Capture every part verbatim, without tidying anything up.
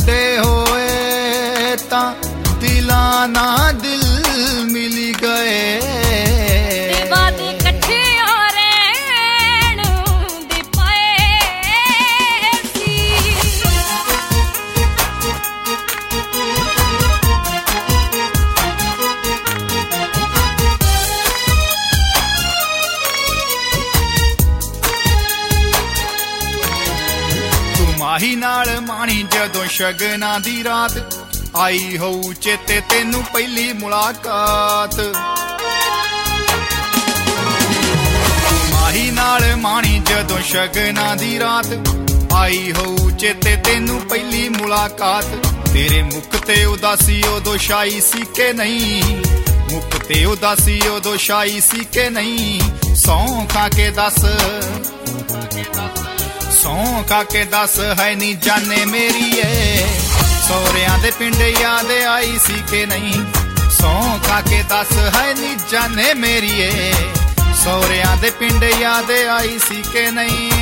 ਵੱਡੇ ਹੋਏ ਤਾਂ ਦਿਲਾਂ ਨਾਲ ਦਿਲ ਮਿਲ ਗਏ ਤੇ ਵਾਦੇ ਇਕੱਠਿਆਂ ਰਹਿਣ ਦੇ ਪਏ ਸੀ। ਤੂੰ ਮਾਹੀ ਨਾਲ ਮਾਣੀ ਜਦੋਂ ਸ਼ਗਨਾਂ ਦੀ ਰਾਤ ਆਈ ਹੋਊ ਚੇਤੇ ਤੈਨੂੰ ਪਹਿਲੀ ਮੁਲਾਕਾਤ। ਮਾਹੀ ਨਾਲ ਮਾਣੀ ਜਦੋਂ ਸ਼ਗਨਾਂ ਦੀ ਰਾਤ ਆਈ ਹੋਊ ਚੇਤੇ ਤੈਨੂੰ ਪਹਿਲੀ ਮੁਲਾਕਾਤ। ਤੇਰੇ ਮੁਖ ਤੇ ਉਦਾਸੀ ਉਦੋਂ ਛਾਈ ਸੀ ਕਿ ਨਹੀਂ, ਮੁਖ ਤੇ ਉਦਾਸੀ ਉਦੋਂ ਛਾਈ ਸੀ ਕਿ ਨਹੀਂ। ਸੌਂ ਖਾ ਕੇ ਦੱਸ, ਸੌਂ ਖਾ ਕੇ ਦੱਸ ਹੈ ਨੀ ਜਾਨੇ ਮੇਰੀਏ ਸਹੁਰਿਆਂ ਦੇ ਪਿੰਡ ਯਾਦ ਆਈ ਸੀ ਕਿ ਨਹੀਂ। ਸੌਂ ਖਾ ਕੇ ਦੱਸ ਹੈ ਨੀ ਜਾਨੇ ਮੇਰੀਏ ਸਹੁਰਿਆਂ ਦੇ ਪਿੰਡ ਯਾਦ ਆਈ ਸੀ ਕਿ ਨਹੀਂ।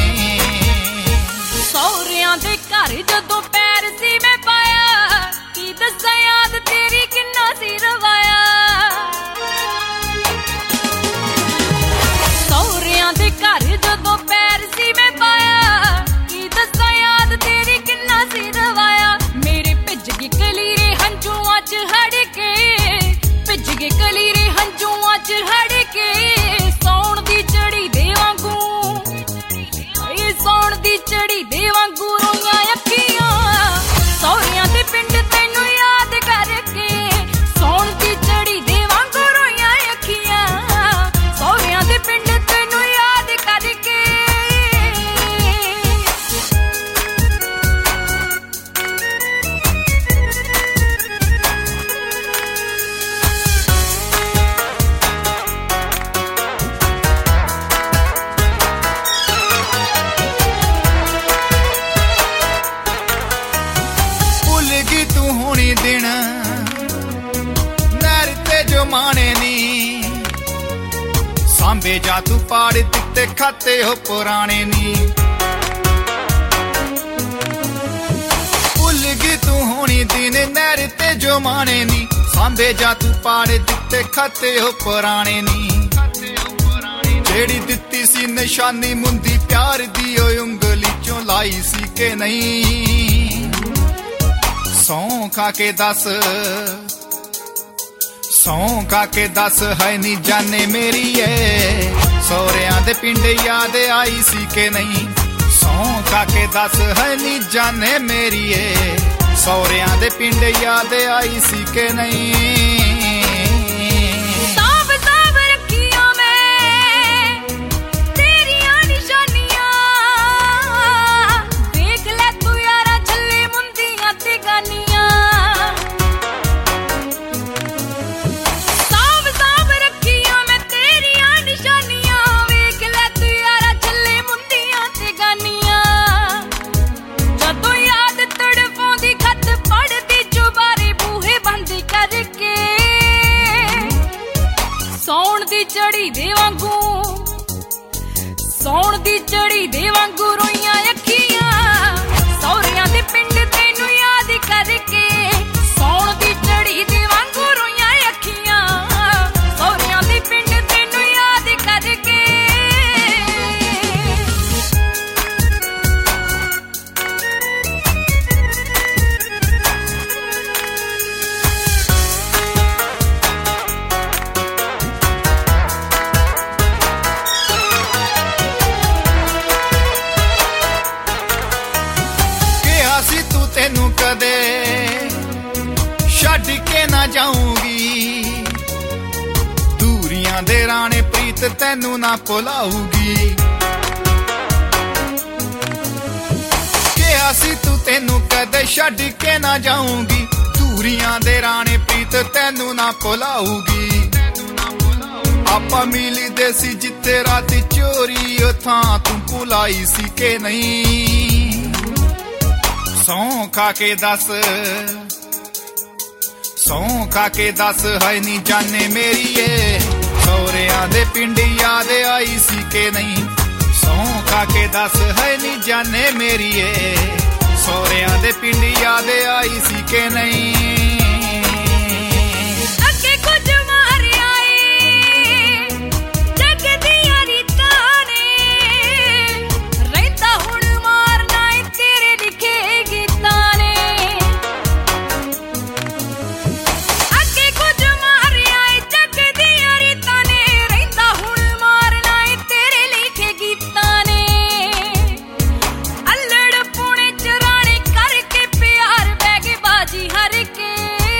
ਸਹੁਰਿਆਂ ਦੇ ਘਰ ਜਦੋਂ ਪੈਰ ਸੀ ਮੈਂ ਪਾਇਆ ਕੀ ਦੱਸਾਂ ਯਾਦ ਤੇਰੀ ਕਿੰਨਾ ਸੀ ਰਵਾਇਆ। ਸਹੁਰਿਆਂ ਦੇ ਘਰ ਜਦੋਂ ਪੈਰ ਸੀ ਮੈਂ ਪਾਇਆ ਕੀ ਦੱਸਾਂ ਯਾਦ ਤੇਰੀ ਕਿੰਨਾ ਸੀ ਰਵਾਇਆ। ਮੇਰੇ ਭਿੱਜ ਗਏ ਕਲੀਰੇ ਹੰਝੂਆਂ ਚ ਹੜ ਕੇ, ਭਿੱਜ ਗਏ ਕਲੀਰੇ ਹੰਝੂਆਂ ਚ ਹੜ ਕੇ। ਸੌਣ ਦੀ ਚੜੀ ਦੇ ਵਾਂਗੂ, ਇਹ ਸੌਣ ਦੀ ਚੜੀ ਦੇ ਵਾਂਗੂ ਰੋਈਆਂ ਅੱਖੀਆਂ ਸਹੁਰਿਆਂ ਦੇ ਪਿੰਡ ਤੈਨੂੰ ਯਾਦ ਕਰਕੇ। ਸੌਣ ਦੀ ਚੜੀ ਦੇ ਵਾਂਗੂ ਰੋਈਆਂ ਅੱਖੀਆਂ ਸਹੁਰਿਆਂ ਦੇ ਪਿੰਡ ਤੈਨੂੰ ਯਾਦ ਕਰਕੇ। ਦਿਨ ਨਹਿਰ ਤੇ ਜੋ ਮਾਣੇ ਨੀ ਸਾਂਭੇ ਜਾ ਤੂੰ ਪਾੜ ਦਿੱਤੇ ਖਾਤੇ ਹੋ ਪੁਰਾਣੇ ਨੀ। ਭੁੱਲ ਗਈ ਤੂੰ ਹੋਣੀ ਦਿਨ ਨਹਿਰ ਤੇ ਜੋ ਮਾਣੇ ਨੀ ਸਾਂਭੇ ਜਾ ਤੂੰ ਪਾੜ ਦਿੱਤੇ ਖਾਤੇ ਹੋ ਪੁਰਾਣੇ ਨੀ। ਜਿਹੜੀ ਦਿੱਤੀ ਸੀ ਨਿਸ਼ਾਨੀ ਮੁੰਦੀ ਪਿਆਰ ਦੀ ਓਏ ਉਂਗਲੀ ਚੋਂ ਲਾਈ ਸੀ ਕਿ ਨਹੀਂ। ਸੌਂ ਖਾ ਕੇ ਦੱਸ, ਸੌਂ ਖਾ ਕੇ ਦੱਸ ਹੈ ਨੀ ਜਾਨੇ ਮੇਰੀਏ ਸਹੁਰਿਆਂ ਦੇ ਪਿੰਡ ਯਾਦ ਆਈ ਸੀ ਕਿ ਨਹੀਂ। ਸੌਂ ਖਾ ਕੇ ਦੱਸ ਹੈ ਨੀ ਜਾਨੇ ਮੇਰੀਏ ਸਹੁਰਿਆਂ ਦੇ ਪਿੰਡ ਯਾਦ ਆਈ ਸੀ ਕਿ ਨਹੀਂ। ਸੌਣ ਦੀ ਚੜੀ ਦੇ ਵਾਂਗੂ, ਸੌਣ ਦੀ ਚੜੀ ਦੇ ਵਾਂਗੂ ਰੋਈਆਂ ਅੱਖੀਆਂ ਸਹੁਰਿਆਂ ਦੇ ਪਿੰਡ ਤੈਨੂੰ ਯਾਦ ਕਰਕੇ। ਸੌਣ ਦੀ ਚੜੀ ਦੇ ਵਾਂਗੂ ਰੋਈਆਂ ਅੱਖੀਆਂ ਸਹੁਰਿਆਂ ਦੇ ਪਿੰਡ ਤੈਨੂੰ ਯਾਦ ਕਰਕੇ। ਤੈਨੂੰ ਕਦੇ ਛੱਡ ਕੇ ਨਾ ਜਾਊਂਗੀ, ਦੂਰੀਆਂ ਦੇ ਰਾਣੇ ਪ੍ਰੀਤ ਤੈਨੂੰ ਨਾ ਭੁਲਾਊਗੀ। ਕਿਹਾ ਸੀ ਤੂੰ ਤੈਨੂੰ ਕਦੇ ਛੱਡ ਕੇ ਨਾ ਜਾਊਂਗੀ, ਦੂਰੀਆਂ ਦੇ ਰਾਣੇ ਪ੍ਰੀਤ ਤੈਨੂੰ ਨਾ ਭੁਲਾਊਗੀ। ਆਪਾਂ ਮਿਲਦੇ ਸੀ ਜਿੱਥੇ ਰਾਤੀ ਚੋਰੀ ਉਹ ਥਾਂ ਤੂੰ ਭੁਲਾਈ ਸੀ ਕਿ ਨਹੀਂ। ਸੌਂ ਖਾ ਕੇ ਦੱਸ, ਸੌਂ ਖਾ ਕੇ ਦੱਸ ਹੈ ਨੀ ਜਾਨੇ ਮੇਰੀਏ ਸਹੁਰਿਆਂ ਦੇ ਪਿੰਡ ਯਾਦ ਆਈ ਸੀ ਕਿ ਨਹੀਂ। ਸੌਂ ਖਾ ਕੇ ਦੱਸ ਹੈ ਨੀ ਜਾਨੇ ਮੇਰੀਏ ਸਹੁਰਿਆਂ ਦੇ ਪਿੰਡ ਯਾਦ नहीं। अगे कुछ मार आए जग दियां रीतां ने, रहिंदा हुण मारना ए तेरे लिखे गीतां ने। अगे कुछ मार आए जग दियां रीतां ने, रहिंदा हुण मारना ए तेरे लिखे गीतां ने। अल्लड़ पुणे चराने करके प्यार बैग बाजी हर के,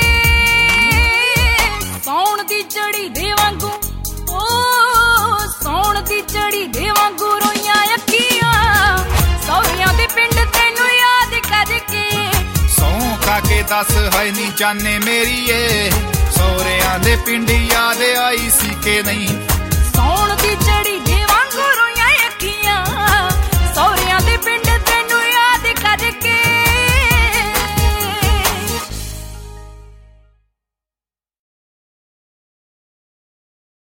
सौण दी चढ़ी दे वांगू ओ सौण दी चढ़ी दे वांगू रोइयां अखियां, सौरियां दे पिंड तैनू याद करके। सौ खा के दस है नी जाने मेरी ए, सौरियां दे पिंड याद आई सी के नहीं। सौण दी चढ़ी